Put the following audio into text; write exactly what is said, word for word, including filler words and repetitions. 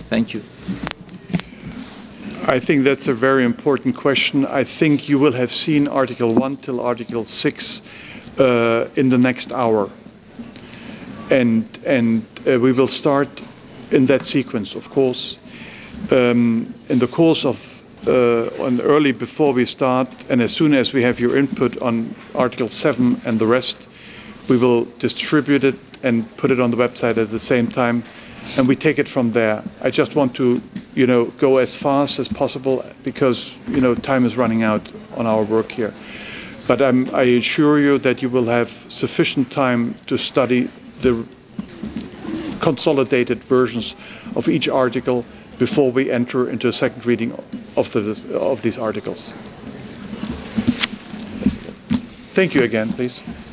Thank you. I think that's a very important question. I think you will have seen Article one till Article six uh, in the next hour. And, and uh, we will start in that sequence, of course. Um, in the course of, uh, on early before we start, and as soon as we have your input on Article seven and the rest, we will distribute it and put it on the website at the same time, and we take it from there. I just want to, you know, go as fast as possible because, you know, time is running out on our work here. But I'm, I assure you that you will have sufficient time to study the consolidated versions of each article before we enter into a second reading of, the, of these articles. Thank you again, please.